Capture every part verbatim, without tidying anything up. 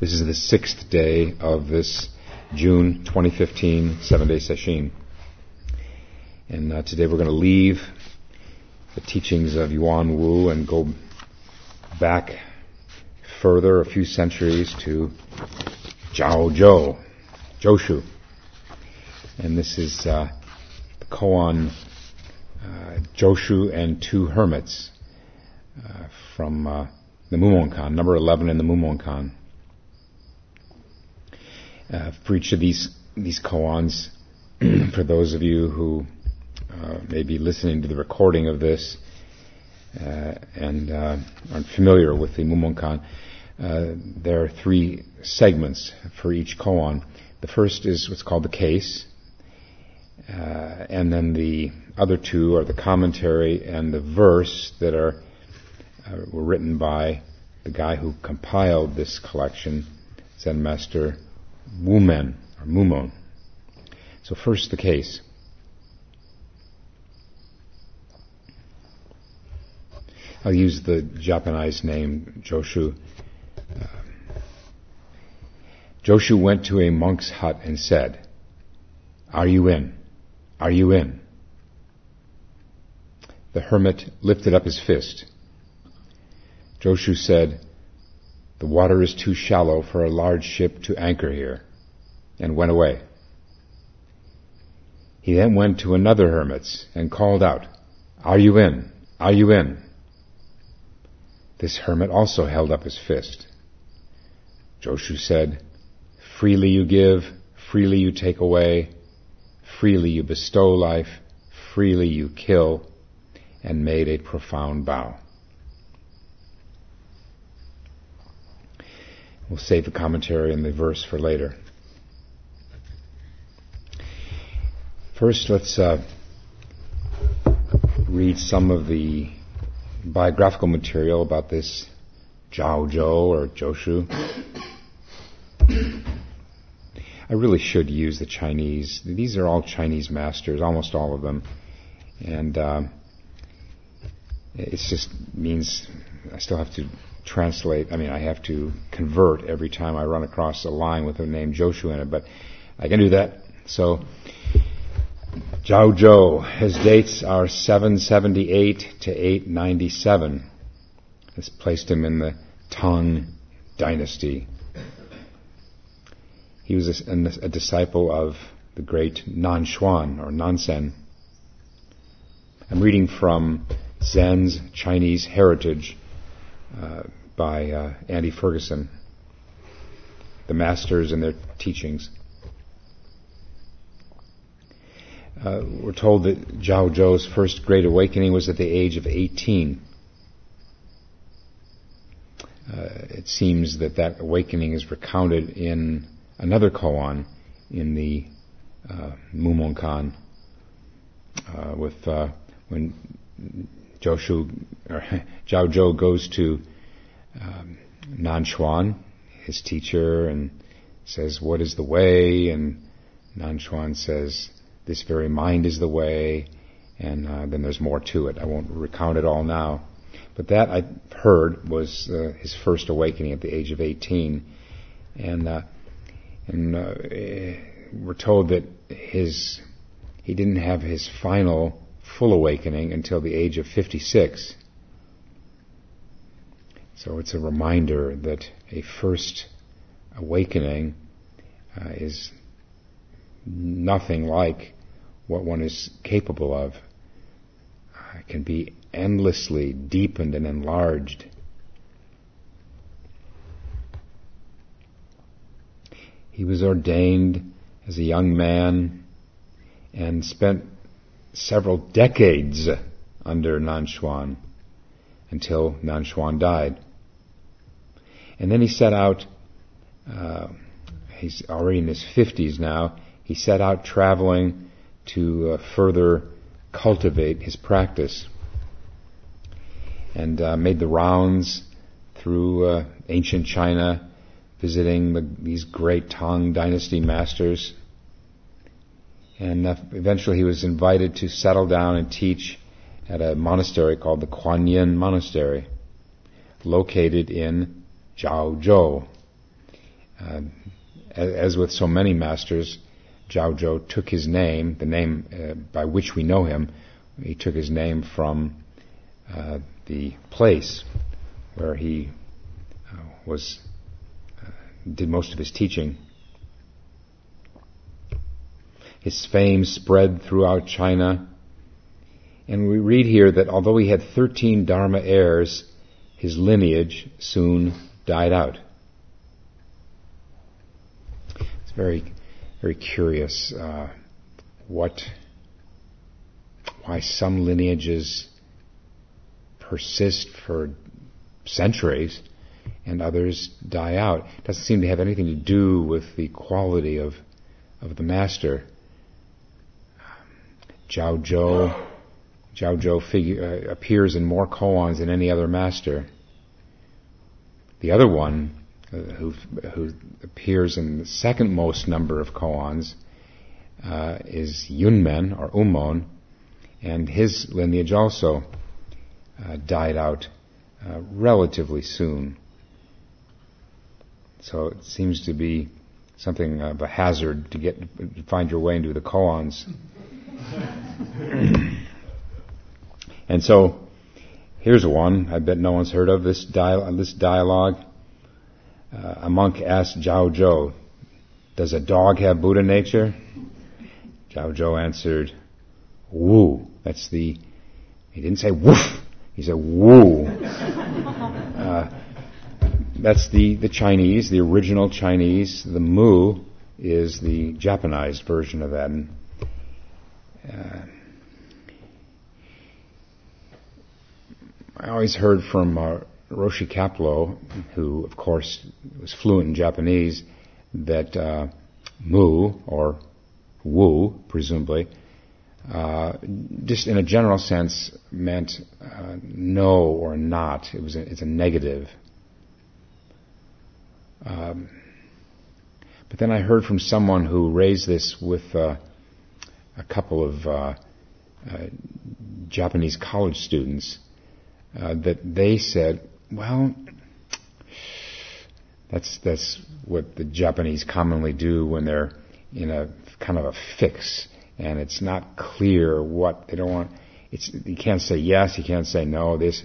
This is the sixth day of this June twenty fifteen seven-day session. And uh, today we're going to leave the teachings of Yuan Wu and go back further a few centuries to Zhao Zhou, Zhou. And this is uh, the koan uh, Zhou and Two Hermits uh, from uh, the Mumonkan, number eleven in the Mumonkan. Uh, for each of these these koans, for those of you who uh, may be listening to the recording of this uh, and uh, aren't familiar with the Mumonkan, uh, there are three segments for each koan. The first is what's called the case, uh, and then the other two are the commentary and the verse that are uh, were written by the guy who compiled this collection, Zen Master Wumen, or Mumon. So first the case. I'll use the Japanese name Joshu. Uh, Joshu went to a monk's hut and said, "Are you in? Are you in?" The hermit lifted up his fist. Joshu said, "The water is too shallow for a large ship to anchor here," and went away. He then went to another hermit's and called out, "Are you in? Are you in?" This hermit also held up his fist. Joshu said, "Freely you give, freely you take away, freely you bestow life, freely you kill," and made a profound bow. We'll save the commentary and the verse for later. First, let's uh, read some of the biographical material about this Zhao Zhou or Joshu. I really should use the Chinese. These are all Chinese masters, almost all of them. And uh, it just means I still have to translate, I mean, I have to convert every time I run across a line with the name Joshu in it, but I can do that. So, Zhao Zhou, his dates are seven seventy-eight to eight ninety-seven. This placed him in the Tang dynasty. He was a, a disciple of the great Nanshuan, or Nansen. I'm reading from Zen's Chinese Heritage, Uh, by uh, Andy Ferguson, the masters and their teachings. Uh, we're told that Zhao Zhou's first great awakening was at the age of eighteen. Uh, it seems that that awakening is recounted in another koan in the uh, Mumonkan, uh, with uh, when Joshu, or Zhao Zhou goes to um, Nanshuan, his teacher, and says, "What is the way?" And Nanshuan says, "This very mind is the way." And uh, then there's more to it. I won't recount it all now. But that, I heard, was uh, his first awakening at the age of eighteen. And, uh, and uh, we're told that his he didn't have his final full awakening until the age of fifty-six. So it's a reminder that a first awakening uh, is nothing like what one is capable of. Uh, it can be endlessly deepened and enlarged. He was ordained as a young man and spent several decades under Nanshuan until Nanshuan died. And then he set out, uh, he's already in his fifties now, he set out traveling to uh, further cultivate his practice, and uh, made the rounds through uh, ancient China, visiting the, these great Tang dynasty masters. And uh, eventually he was invited to settle down and teach at a monastery called the Kuan Yin Monastery, located in Zhao Zhou. Uh, as with so many masters, Zhao Zhou took his name, the name uh, by which we know him, he took his name from uh, the place where he uh, was uh, did most of his teaching. His fame spread throughout China, and we read here that although he had thirteen Dharma heirs, his lineage soon died out. It's very, very curious uh, what, why some lineages persist for centuries and others die out. It doesn't seem to have anything to do with the quality of of the master. Zhao Zhou, Zhao Zhou figure, uh, appears in more koans than any other master. The other one, uh, who who appears in the second most number of koans, uh, is Yunmen or Umon, and his lineage also uh, died out uh, relatively soon. So it seems to be something of a hazard to get to find your way into the koans. And so, here's one I bet no one's heard of, this, dial- this dialogue. Uh, a monk asked Zhao Zhou, "Does a dog have Buddha nature?" Zhao Zhou answered, "Woo." That's the, he didn't say woof, he said woo. uh, that's the, the Chinese, the original Chinese. The mu is the Japanized version of that. And, uh, I always heard from uh, Roshi Kapleau, who of course was fluent in Japanese, that uh, mu, or wu, presumably, uh, just in a general sense meant uh, no or not. It was a, it's a negative. Um, but then I heard from someone who raised this with uh, a couple of uh, uh, Japanese college students, uh, that they said, well, that's that's what the Japanese commonly do when they're in a kind of a fix, and it's not clear what they don't want. It's, you can't say yes, you can't say no. This,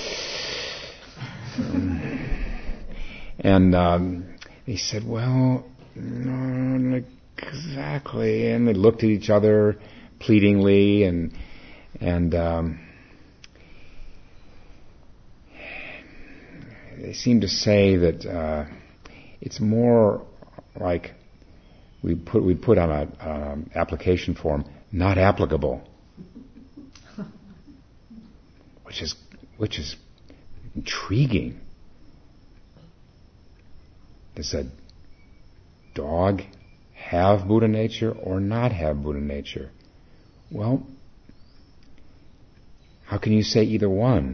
and um, they said, well, no, not exactly. And they looked at each other pleadingly, and and um, they seemed to say that uh, it's more like we put we put on a um, application form, not applicable, which is which is intriguing. Does a dog have Buddha nature or not have Buddha nature? Well, how can you say either one?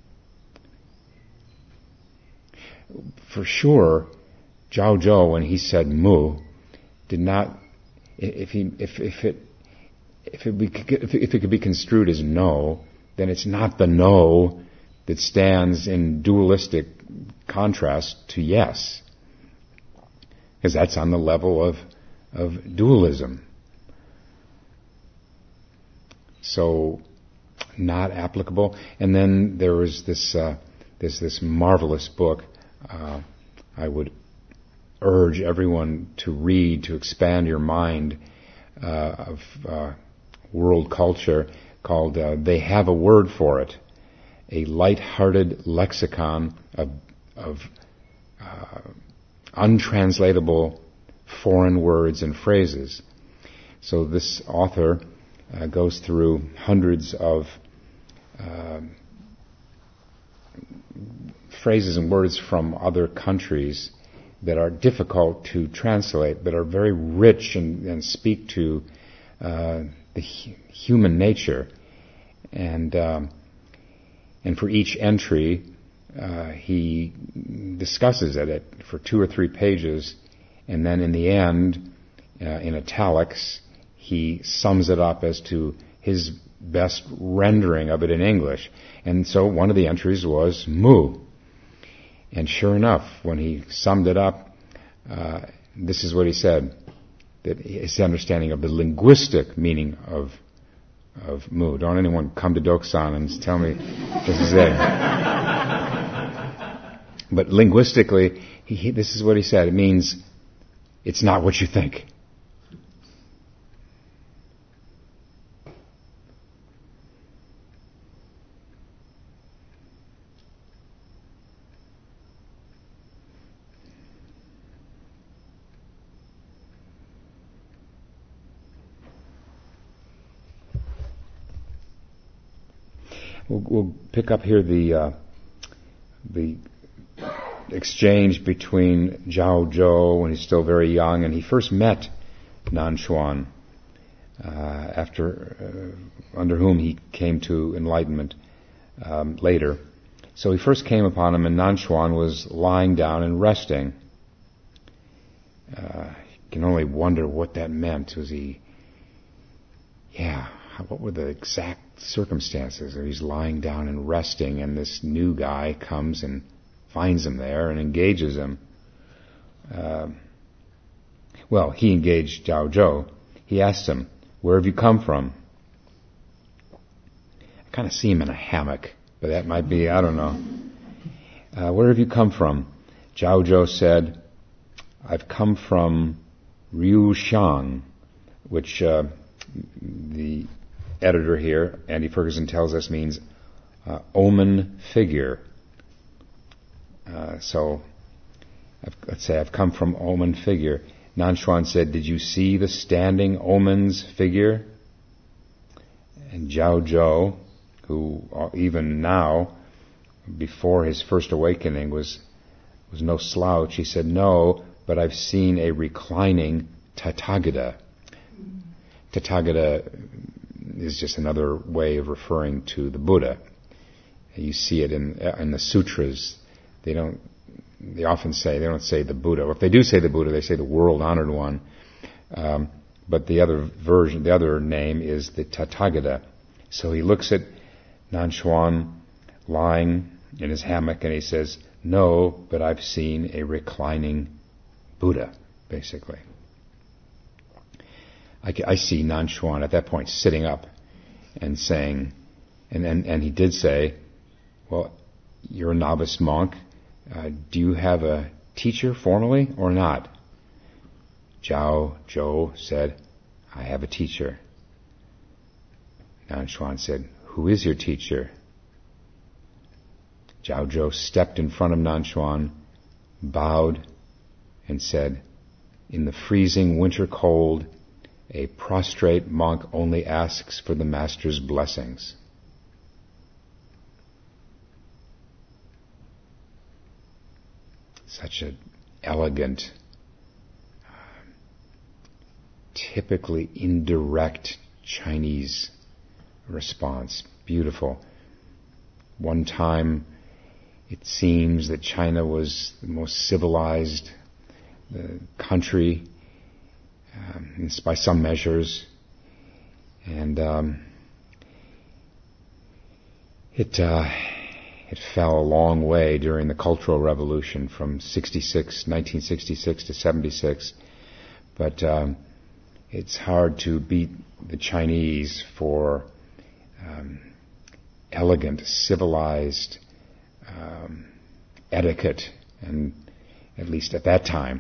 For sure, Zhao Zhou, when he said mu, did not. If he, if if it, if it, be, if it, if it could be construed as no, then it's not the no that stands in dualistic contrast to yes, because that's on the level of of dualism. So, not applicable. And then there was this uh, this this marvelous book. Uh, I would urge everyone to read to expand your mind uh, of uh, world culture, called uh, "They Have a Word for It," a light-hearted lexicon of, of uh, untranslatable foreign words and phrases. So this author uh, goes through hundreds of uh, phrases and words from other countries that are difficult to translate, but are very rich and, and speak to uh, the hu- human nature. And um, and for each entry, uh, he discusses it for two or three pages, and then in the end, uh, in italics, he sums it up as to his best rendering of it in English. And so one of the entries was mu. And sure enough, when he summed it up, uh, this is what he said, that his understanding of the linguistic meaning of of Mu. Don't anyone come to Doksan and tell me this is it. But linguistically, he, he, this is what he said. It means it's not what you think. We'll, we'll pick up here the uh, the exchange between Zhao Zhou when he's still very young, and he first met Nan Xuan, uh, after uh, under whom he came to enlightenment um, later. So he first came upon him, and Nan Xuan was lying down and resting. Uh, you can only wonder what that meant. Was he? Yeah. What were the exact circumstances? He's lying down and resting, and this new guy comes and finds him there and engages him. Uh, well, he engaged Zhao Zhou. He asked him, "Where have you come from?" I kind of see him in a hammock, but that might be, I don't know. Uh, where have you come from? Zhao Zhou said, "I've come from Ryu Xiang," which uh, the editor here, Andy Ferguson, tells us means uh, omen figure. Uh, so, I've, let's say I've come from omen figure. Nan Xuan said, "Did you see the standing omen's figure?" And Zhao Zhou, who even now, before his first awakening, was was no slouch, he said, "No, but I've seen a reclining Tathagata." Tathagata is just another way of referring to the Buddha. You see it in in the sutras. They don't. They often say they don't say the Buddha. If they do say the Buddha, they say the world honored one. Um, but the other version, the other name is the Tathagata. So he looks at Nan Xuan lying in his hammock, and he says, "No, but I've seen a reclining Buddha," basically. I, I see Nan Xuan at that point sitting up and saying, and, and, and he did say, "Well, you're a novice monk. Uh, do you have a teacher formally or not?" Zhao Zhou said, "I have a teacher." Nan Xuan said, "Who is your teacher?" Zhao Zhou stepped in front of Nan Xuan, bowed, and said, "In the freezing winter cold, a prostrate monk only asks for the master's blessings." Such an elegant, uh, typically indirect Chinese response. Beautiful. One time, it seems that China was the most civilized uh, country Um, by some measures, and um, it uh, it fell a long way during the Cultural Revolution from nineteen sixty-six to seventy-six. But um, it's hard to beat the Chinese for um, elegant, civilized um, etiquette, and at least at that time.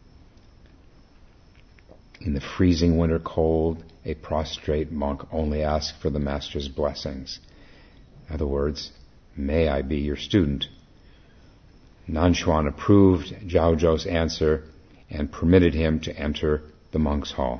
In the freezing winter cold, a prostrate monk only asks for the master's blessings. In other words, may I be your student? Nan Xuan approved Zhao Zhou's answer and permitted him to enter the monk's hall.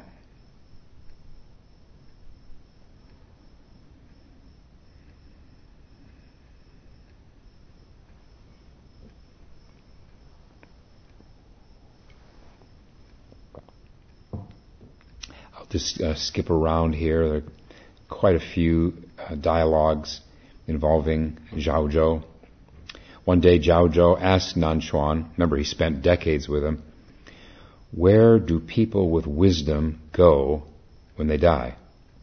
Just uh, skip around here. There are quite a few uh, dialogues involving Zhao Zhou. One day Zhao Zhou asked Nan Xuan, remember he spent decades with him, "Where do people with wisdom go when they die?"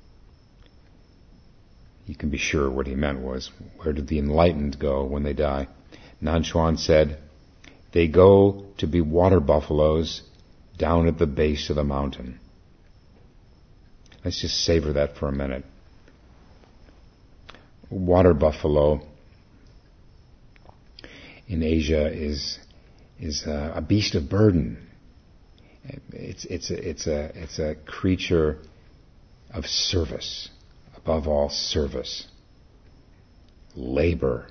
You can be sure what he meant was, where do the enlightened go when they die? Nan Xuan said, they go to be water buffaloes down at the base of the mountain. Let's just savor that for a minute. Water buffalo in Asia is is a, a beast of burden. It's it's a, it's a it's a creature of service, above all service, labor.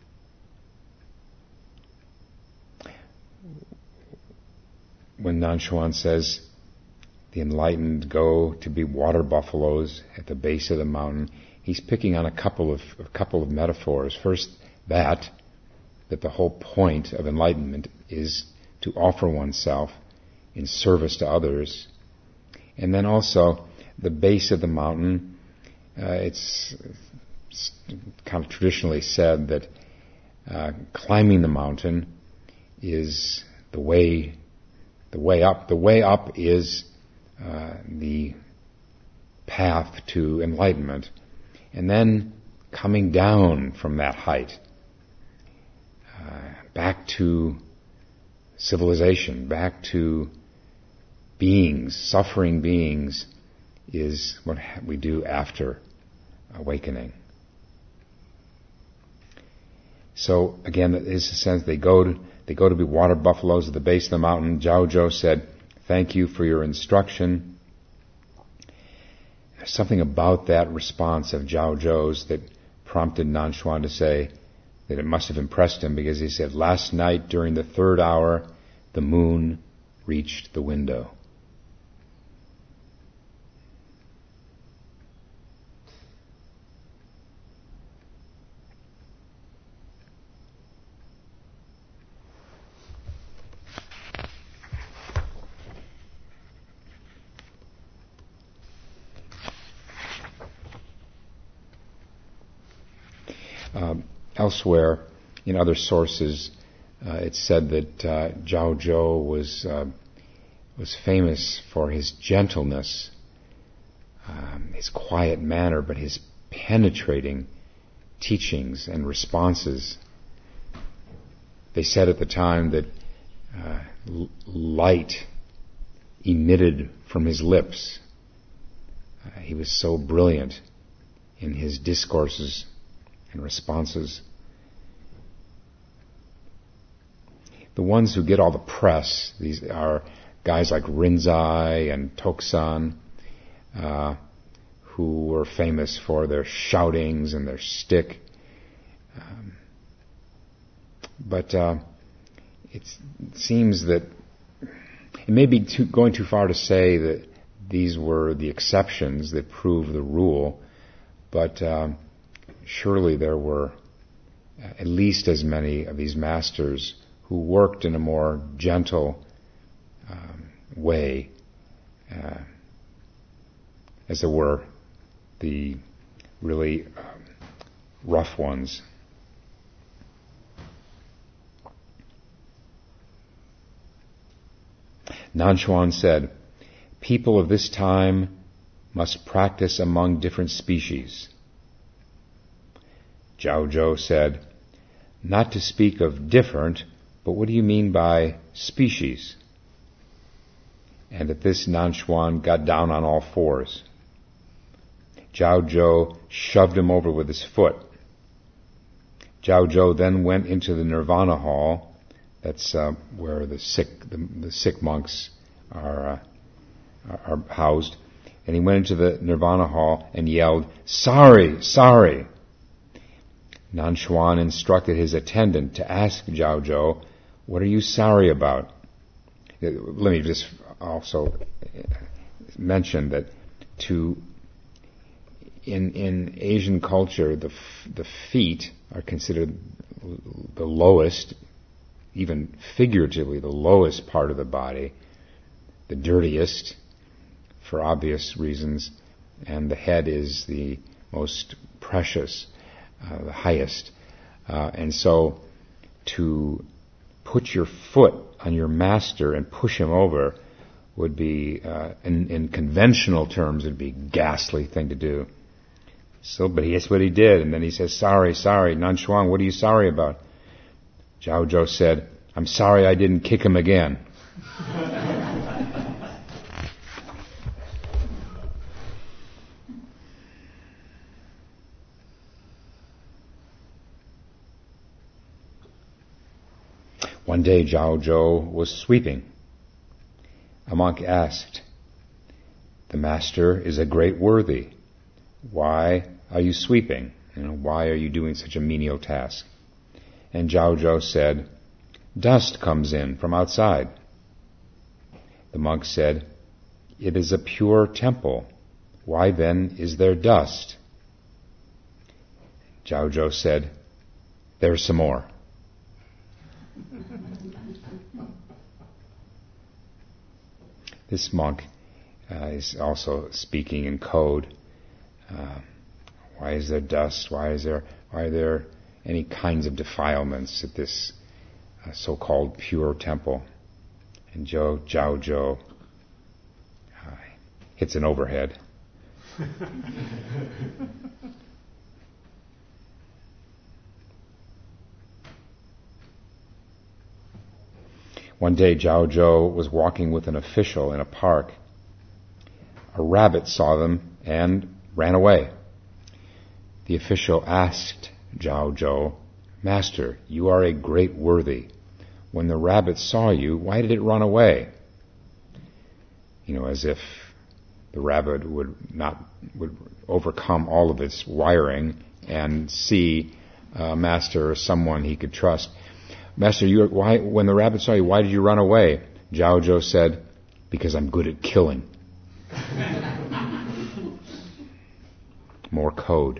When Nanchuan says the enlightened go to be water buffaloes at the base of the mountain, he's picking on a couple of a couple of metaphors. First, that that the whole point of enlightenment is to offer oneself in service to others, and then also the base of the mountain. Uh, it's, it's kind of traditionally said that uh, climbing the mountain is the way. The way up. The way up is uh, the path to enlightenment, and then coming down from that height uh, back to civilization, back to beings, suffering beings, is what we do after awakening. So again, it is a sense they go to They go to be water buffaloes at the base of the mountain. Zhao Zhou said, "Thank you for your instruction." There's something about that response of Zhao Zhou's that prompted Nanchuan to say that it must have impressed him, because he said, "Last night during the third hour, the moon reached the window." Um, elsewhere, in other sources, uh, it's said that uh, Zhao Zhou was uh, was famous for his gentleness, um, his quiet manner, but his penetrating teachings and responses. They said at the time that uh, l- light emitted from his lips. Uh, he was so brilliant in his discourses and responses. The ones who get all the press, these are guys like Rinzai and Toksan, uh, who were famous for their shoutings and their stick. Um, but uh, it's, it seems that it may be too, going too far to say that these were the exceptions that prove the rule, but um, surely there were at least as many of these masters who worked in a more gentle um, way, uh, as there were the really um, rough ones. Nanchuan said, "People of this time must practice among different species." Zhao Zhou said, "Not to speak of different, but what do you mean by species?" And at this, Nanchuan got down on all fours. Zhao Zhou shoved him over with his foot. Zhao Zhou then went into the Nirvana hall. That's uh, where the sick the, the sick monks are, uh, are are housed. And he went into the Nirvana hall and yelled, "Sorry, sorry!" Nanchuan instructed his attendant to ask Zhao Zhou, "What are you sorry about?" Let me just also mention that to in in Asian culture, the the feet are considered the lowest, even figuratively the lowest part of the body, the dirtiest, for obvious reasons, and the head is the most precious, uh, the highest. Uh, and so to put your foot on your master and push him over would be, uh, in, in conventional terms, it'd be a ghastly thing to do. So, but that's what he did. And then he says, "Sorry, sorry, Nanchuan, what are you sorry about?" Zhao Zhou said, I'm sorry I didn't kick him again. One day Zhao Zhou was sweeping. A monk asked, "The master is a great worthy. Why are you sweeping? You know, why are you doing such a menial task?" And Zhao Zhou said, "Dust comes in from outside." The monk said, "It is a pure temple. Why then is there dust?" Zhao Zhou said, "There's some more." This monk uh, is also speaking in code. Uh, why is there dust? Why is there? Why are there any kinds of defilements at this uh, so-called pure temple? And Zhou Zhao Zhou uh, hits an overhead. One day Zhao Zhou was walking with an official in a park. A rabbit saw them and ran away. The official asked Zhao Zhou, "Master, you are a great worthy. When the rabbit saw you, why did it run away?" You know, as if the rabbit would not would overcome all of its wiring and see a master or someone he could trust. "Master, you why when the rabbit saw you, why did you run away?" Zhao Zhou said, "Because I'm good at killing." More code.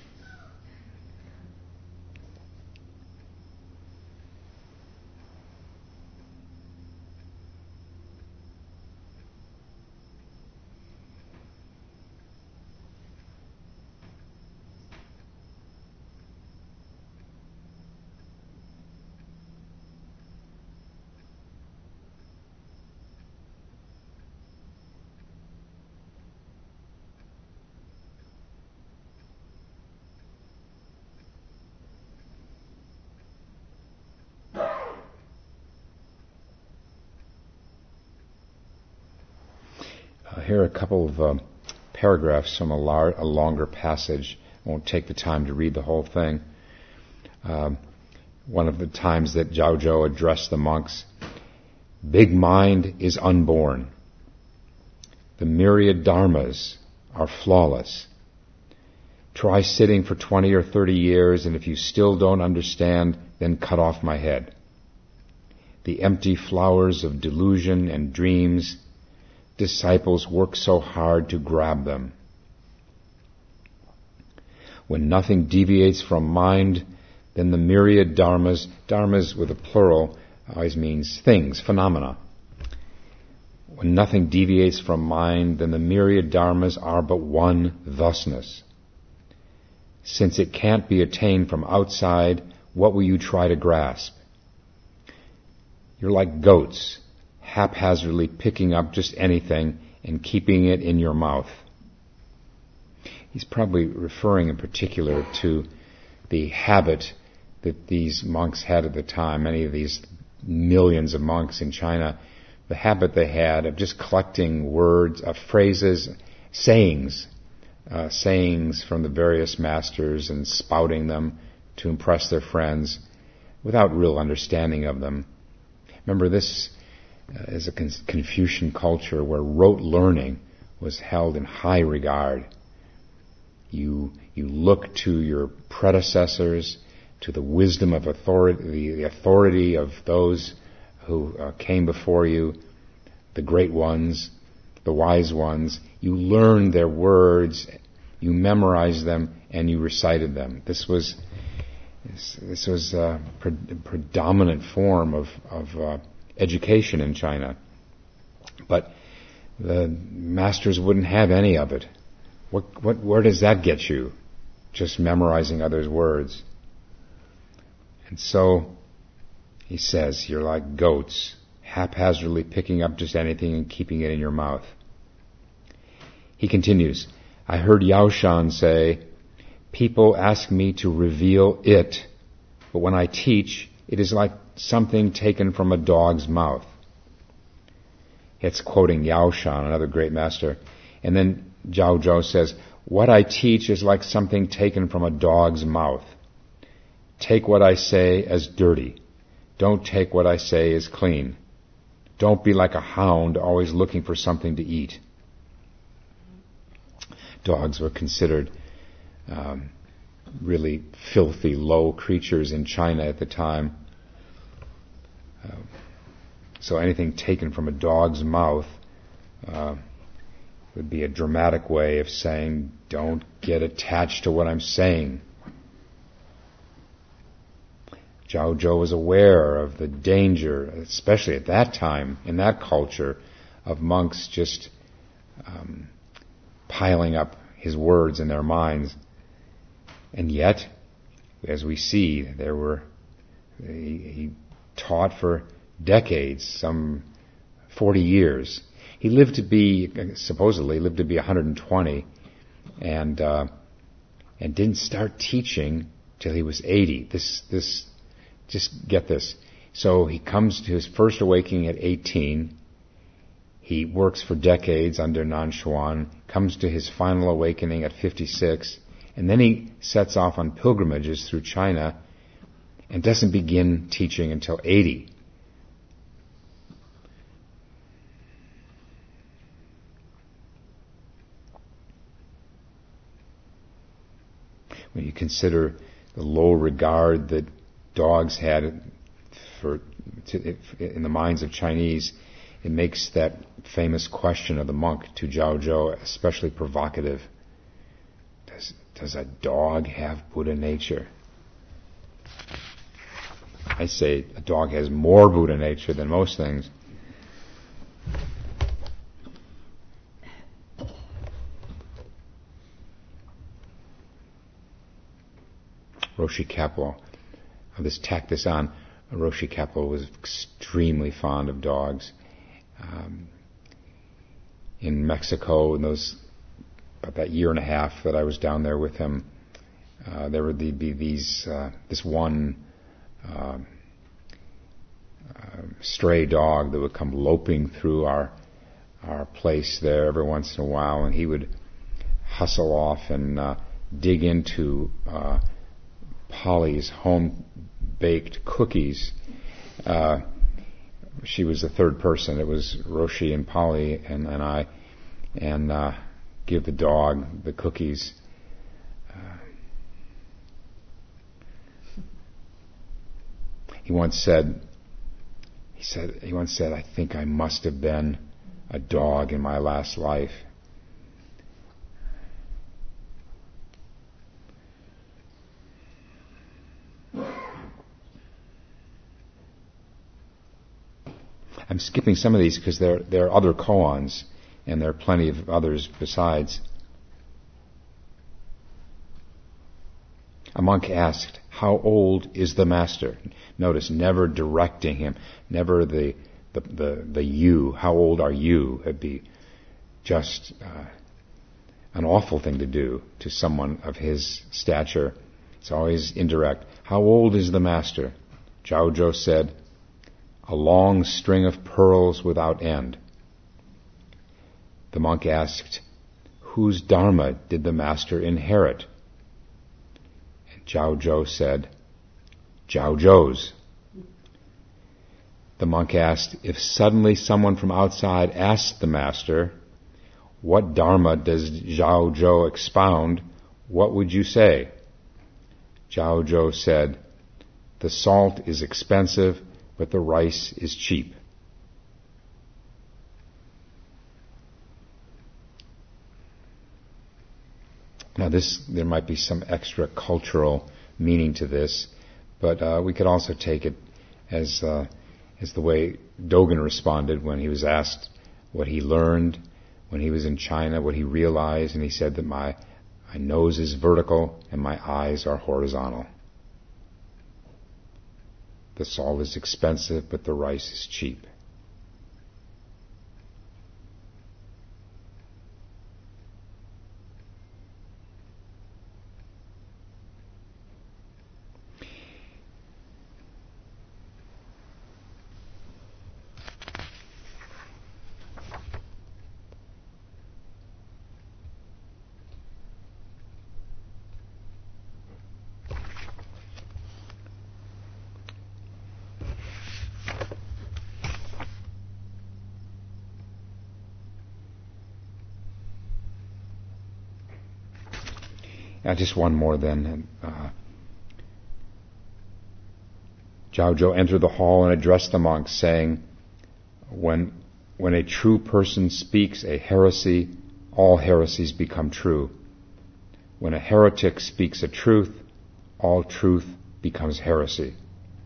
Here are a couple of um, paragraphs from a, lar- a longer passage. I won't take the time to read the whole thing. Um, one of the times that Zhao Zhou addressed the monks, "Big mind is unborn. The myriad dharmas are flawless. Try sitting for twenty or thirty years, and if you still don't understand, then cut off my head. The empty flowers of delusion and dreams, disciples work so hard to grab them. When nothing deviates from mind, then the myriad dharmas," dharmas with a plural always means things, phenomena. "When nothing deviates from mind, then the myriad dharmas are but one thusness. Since it can't be attained from outside, what will you try to grasp? You're like goats, haphazardly picking up just anything and keeping it in your mouth." He's probably referring in particular to the habit that these monks had at the time, many of these millions of monks in China, the habit they had of just collecting words, uh, phrases, sayings, uh, sayings from the various masters and spouting them to impress their friends without real understanding of them. Remember, this Uh, is a con- Confucian culture where rote learning was held in high regard. You you look to your predecessors, to the wisdom of authority, the, the authority of those who uh, came before you, the great ones, the wise ones. You learned their words, you memorized them, and you recited them. This was this, this was a pre- predominant form of of uh, education in China. But the masters wouldn't have any of it. What, what, where does that get you? Just memorizing others' words. And so, he says, you're like goats, haphazardly picking up just anything and keeping it in your mouth. He continues, "I heard Yao Shan say, people ask me to reveal it, but when I teach, it is like something taken from a dog's mouth. It's quoting Yao Shan, another great master. And then Zhao Zhou says, what I teach is like something taken from a dog's mouth. Take what I say as dirty. Don't take what I say as clean. Don't be like a hound always looking for something to eat. Dogs were considered um, really filthy, low creatures in China at the time. Uh, so anything taken from a dog's mouth uh, would be a dramatic way of saying, don't get attached to what I'm saying. Zhao Zhou was aware of the danger, especially at that time, in that culture, of monks just um, piling up his words in their minds. And yet, as we see, there were he, he taught for decades, some forty years. He lived to be, supposedly, lived to be one hundred twenty, and uh, and didn't start teaching till he was eighty. This, this, just get this. So he comes to his first awakening at eighteen. He works for decades under Nanshuan, comes to his final awakening at fifty-six, and then he sets off on pilgrimages through China and doesn't begin teaching until eighty. When you consider the low regard that dogs had for to, in the minds of Chinese, it makes that famous question of the monk to Zhao Zhou especially provocative. Does, does a dog have Buddha nature? I say a dog has more Buddha nature than most things. Roshi Kapleau, I'll just tack this on. Roshi Kapleau was extremely fond of dogs. Um, in Mexico, in those about that year and a half that I was down there with him, uh, there would be these uh, this one uh, uh, stray dog that would come loping through our our place there every once in a while, and he would hustle off and uh, dig into uh, Polly's home-baked cookies. Uh, she was the third person. It was Roshi and Polly and, and I, and uh, give the dog the cookies. Uh, he once said, he said, he once said, I think I must have been a dog in my last life. I'm skipping some of these because there, there are other koans, and there are plenty of others besides. A monk asked, how old is the master? Notice, never directing him, never the the the, the you, how old are you? It'd be just uh, an awful thing to do to someone of his stature. It's always indirect. How old is the master? Zhao Zhou said, a long string of pearls without end. The monk asked, whose dharma did the master inherit? And Zhao Zhou said, Zhao Zhou's. The monk asked, if suddenly someone from outside asked the master, what dharma does Zhao Zhou expound, what would you say? Zhao Zhou said, the salt is expensive, but the rice is cheap. Now this, there might be some extra cultural meaning to this, but uh, we could also take it as uh, as the way Dogen responded when he was asked what he learned when he was in China, what he realized, and he said that my, my nose is vertical and my eyes are horizontal. The salt is expensive, but the rice is cheap. Uh, just one more then. Uh, Zhao Zhou entered the hall and addressed the monks, saying, when, when a true person speaks a heresy, all heresies become true. When a heretic speaks a truth, all truth becomes heresy.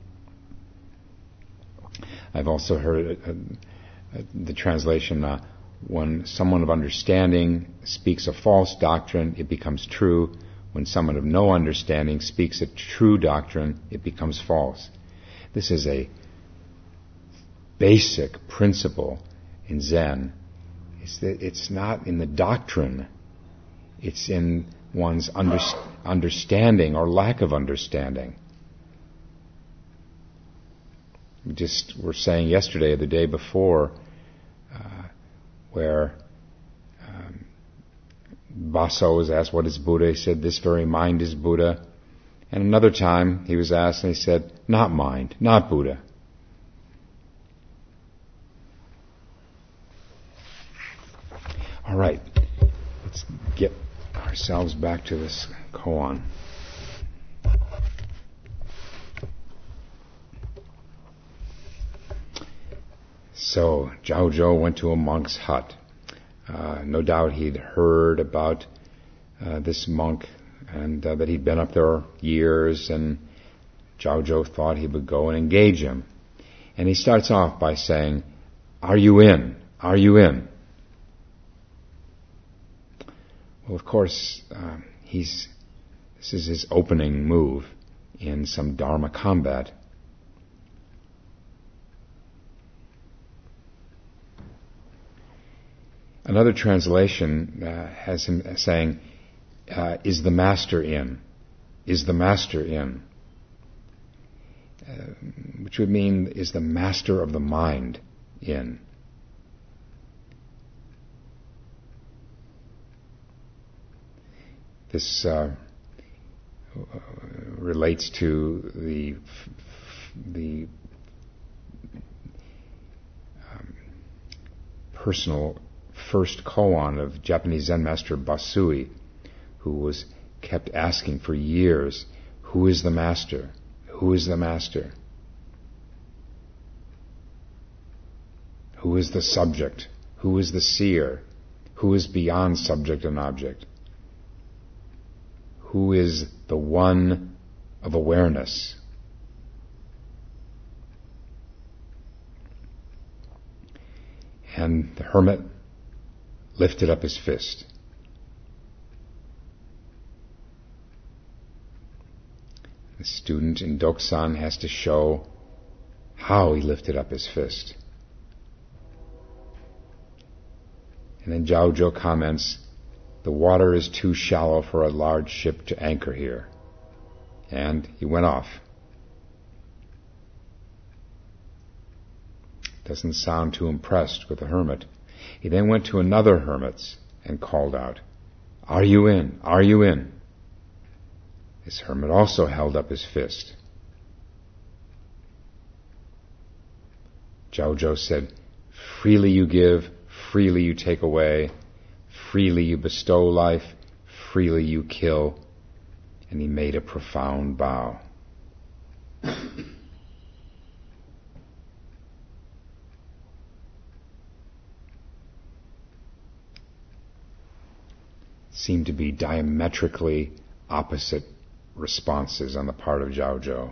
I've also heard uh, uh, the translation, uh, when someone of understanding speaks a false doctrine, it becomes true. When someone of no understanding speaks a true doctrine, it becomes false. This is a basic principle in Zen. It's that it's not in the doctrine, it's in one's under, understanding or lack of understanding. We just were saying yesterday or the day before, uh, where um, Baso was asked, what is Buddha? He said, this very mind is Buddha. And another time he was asked and he said, not mind, not Buddha. All right, let's get ourselves back to this koan. So Zhao Zhou went to a monk's hut. Uh, no doubt he'd heard about uh, this monk and uh, that he'd been up there years, and Zhao Zhou thought he would go and engage him. And he starts off by saying, are you in? Are you in? Well, of course, uh, he's this is his opening move in some Dharma combat. Another translation uh, has him saying, uh, is the master in? Is the master in? Uh, which would mean, is the master of the mind in? This uh, relates to the the um, personal first koan of Japanese Zen master Basui, who was kept asking for years, who is the master? Who is the master? Who is the subject? Who is the seer? Who is beyond subject and object? Who is the one of awareness? And the hermit lifted up his fist. The student in Doksan has to show how he lifted up his fist. And then Zhao Zhou comments, the water is too shallow for a large ship to anchor here. And he went off. Doesn't sound too impressed with the hermit. He then went to another hermit's and called out, are you in? Are you in? This hermit also held up his fist. Zhao Zhou said, freely you give, freely you take away, freely you bestow life, freely you kill. And he made a profound bow. Seemed to be diametrically opposite responses on the part of Zhao Zhou.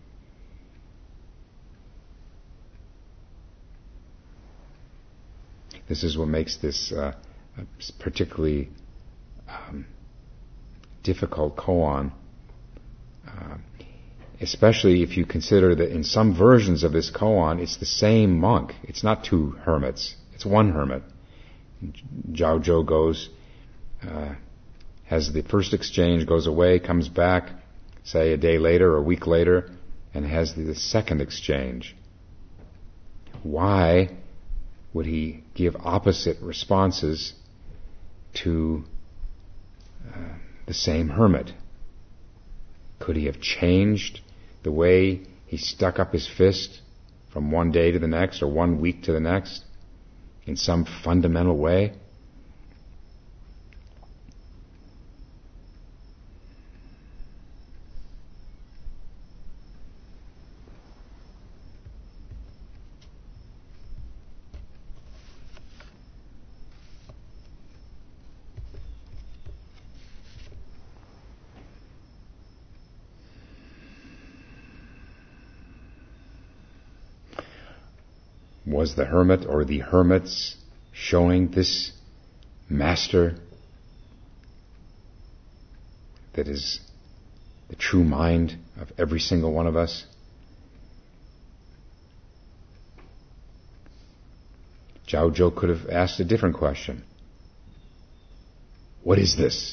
This is what makes this uh, a particularly um, difficult koan, uh, especially if you consider that in some versions of this koan, it's the same monk. It's not two hermits. It's one hermit. Zhao Zhou goes, uh, has the first exchange, goes away, comes back, say a day later or a week later, and has the, the second exchange. Why would he give opposite responses to uh, the same hermit? Could he have changed the way he stuck up his fist from one day to the next or one week to the next in some fundamental way? Was the hermit or the hermits showing this master that is the true mind of every single one of us? Zhao Zhou could have asked a different question. What is this?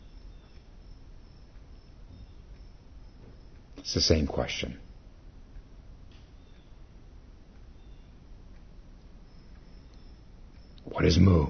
It's the same question. What is Mu?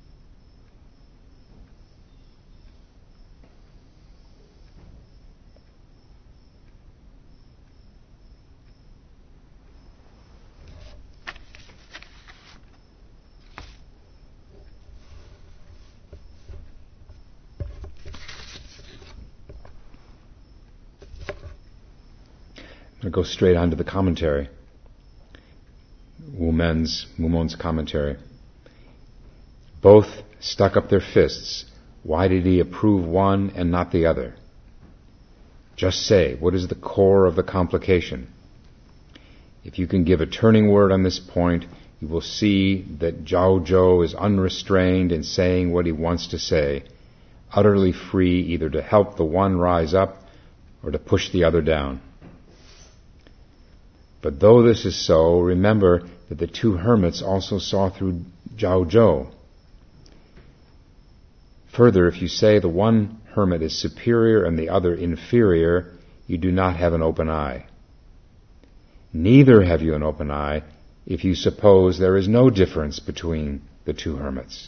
I'm going to go straight on to the commentary. Wu Men's, Wu Mon's commentary. Both stuck up their fists. Why did he approve one and not the other? Just say, what is the core of the complication? If you can give a turning word on this point, you will see that Zhao Zhou is unrestrained in saying what he wants to say, utterly free either to help the one rise up or to push the other down. But though this is so, remember that the two hermits also saw through Zhao Zhou. Further, if you say the one hermit is superior and the other inferior, you do not have an open eye. Neither have you an open eye if you suppose there is no difference between the two hermits.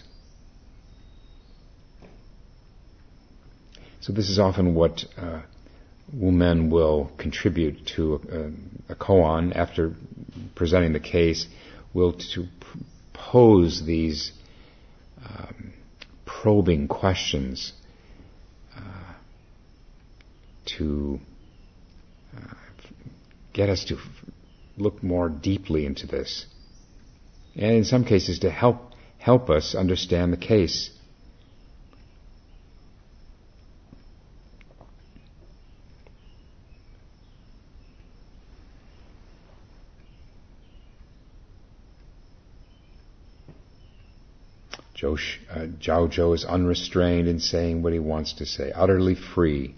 So this is often what uh, Wu Men will contribute to a, a koan after presenting the case, will to pose these um, probing questions uh, to uh, get us to look more deeply into this, and in some cases to help help us understand the case. Zhou, uh, Zhao Zhou is unrestrained in saying what he wants to say, utterly free.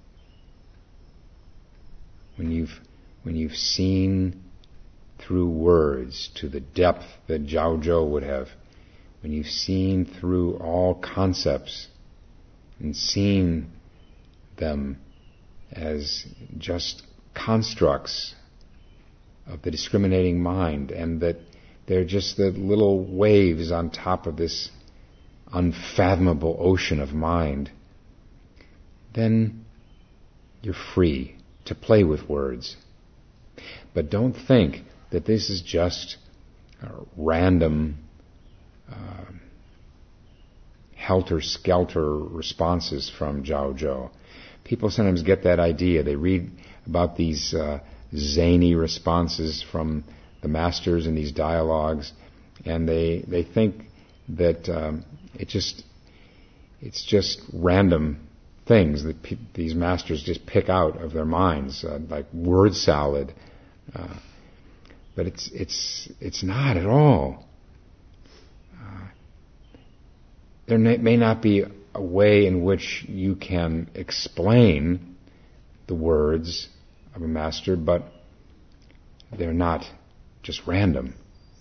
When you've when you've seen through words to the depth that Zhao Zhou would have, when you've seen through all concepts and seen them as just constructs of the discriminating mind, and that they're just the little waves on top of this unfathomable ocean of mind, then you're free to play with words. But don't think that this is just uh, random uh, helter-skelter responses from Zhao Zhou. People sometimes get that idea. They read about these uh, zany responses from the masters in these dialogues, and they they think that um, it just it's just random things that pe- these masters just pick out of their minds, uh, like word salad. Uh, but it's it's it's not at all. Uh, there may, may not be a way in which you can explain the words of a master, but they're not just random.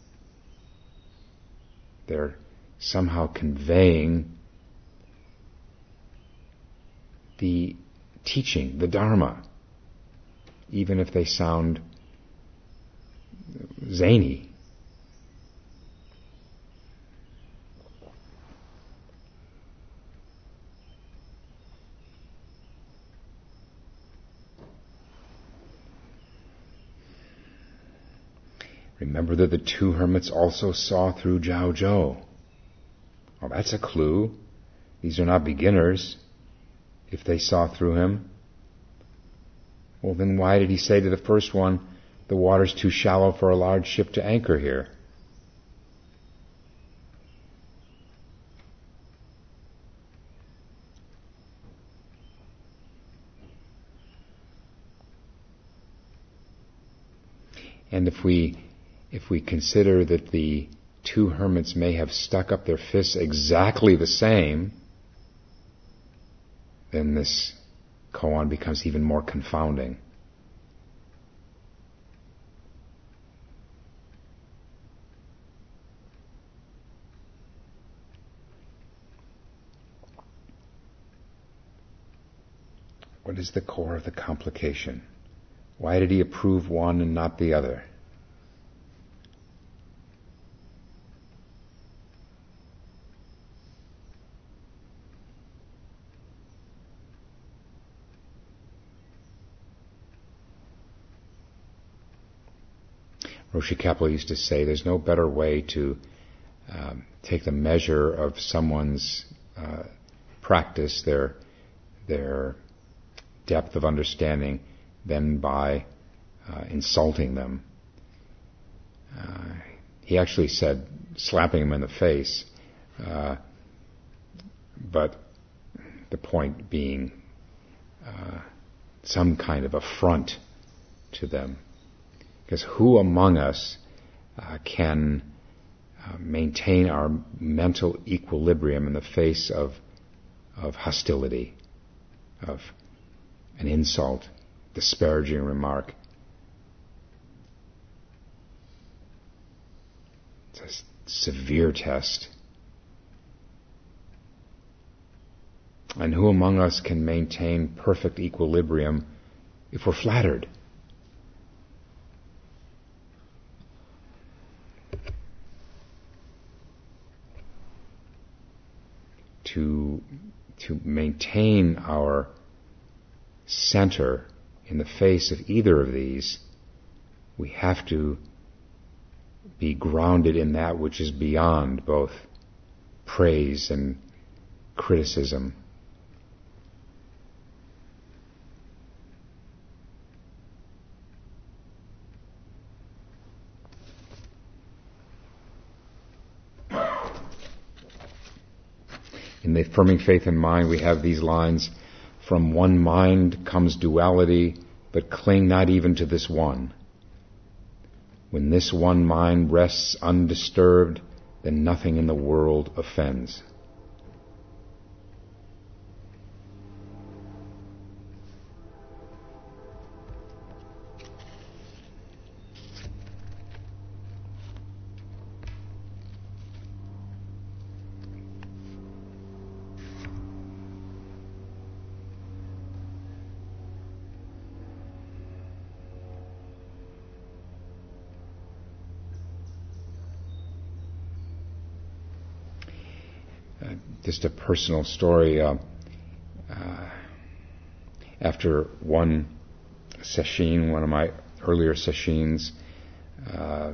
They're somehow conveying the teaching, the Dharma, even if they sound zany. Remember that the two hermits also saw through Zhao Zhou. Well, that's a clue. These are not beginners, if they saw through him. Well, then why did he say to the first one, the water's too shallow for a large ship to anchor here? And if we if we consider that the two hermits may have stuck up their fists exactly the same, then this koan becomes even more confounding. What is the core of the complication? Why did he approve one and not the other? Roshi Kapleau used to say there's no better way to um, take the measure of someone's uh, practice, their their depth of understanding, than by uh, insulting them. Uh, he actually said slapping him in the face, uh, but the point being uh, some kind of affront to them. Because who among us uh, can uh, maintain our mental equilibrium in the face of of hostility, of an insult, disparaging remark? It's a severe test. And who among us can maintain perfect equilibrium if we're flattered? To, to maintain our center in the face of either of these, we have to be grounded in that which is beyond both praise and criticism. In the Affirming Faith and Mind, we have these lines: from one mind comes duality, but cling not even to this one. When this one mind rests undisturbed, then nothing in the world offends. Just a personal story. Uh, uh, after one sesshin, one of my earlier sesshins, uh,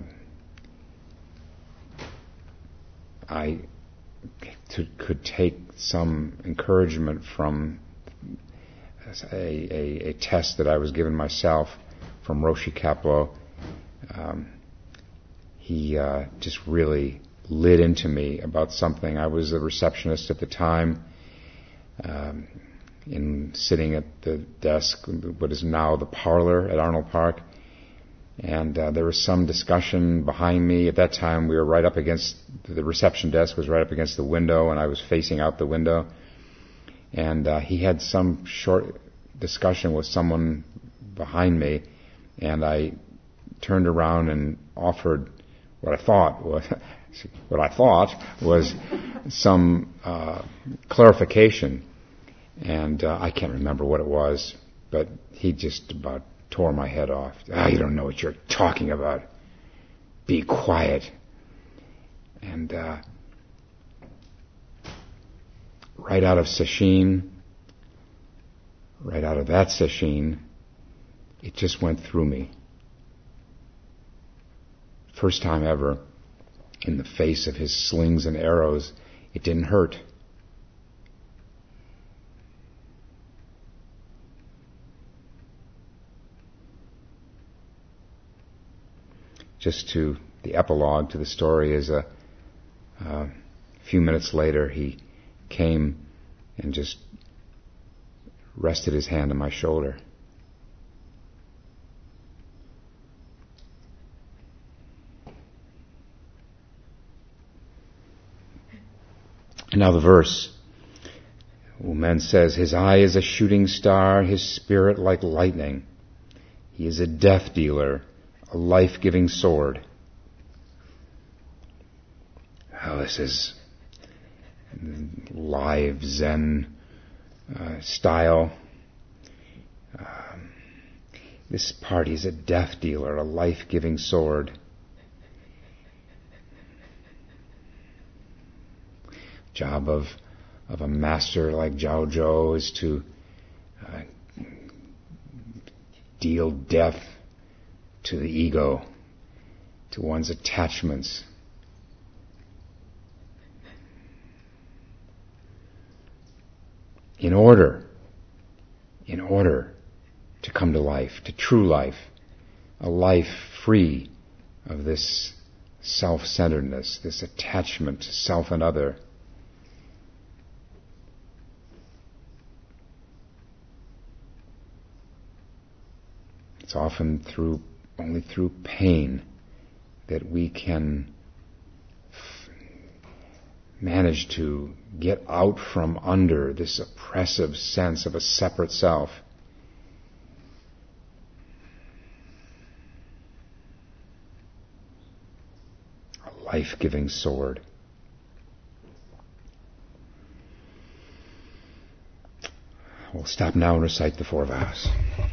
I t- could take some encouragement from a, a, a test that I was given myself from Roshi Kapleau. Um, he uh, just really lit into me about something. I was a receptionist at the time, um, in sitting at the desk, what is now the parlor at Arnold Park, and uh, there was some discussion behind me. At that time, we were right up against, the reception desk was right up against the window, and I was facing out the window, and uh, he had some short discussion with someone behind me, and I turned around and offered what I thought was what I thought was some uh, clarification, and uh, I can't remember what it was, but he just about tore my head off. Ah, you don't know what you're talking about. Be quiet. And uh, right out of sesshin, right out of that sesshin, it just went through me. First time ever, in the face of his slings and arrows, it didn't hurt. Just to the epilogue to the story is a, a few minutes later he came and just rested his hand on my shoulder. Now the verse. Umen says, his eye is a shooting star, his spirit like lightning. He is a death dealer, a life-giving sword. Oh, this is live Zen uh, style. Um, this party is a death dealer, a life-giving sword. Job of of a master like Zhao Zhou is to uh, deal death to the ego, to one's attachments. In order, in order to come to life, to true life, a life free of this self-centeredness, this attachment to self and other. It's often through, only through pain that we can f- manage to get out from under this oppressive sense of a separate self. A life-giving sword. We'll stop now and recite the four vows.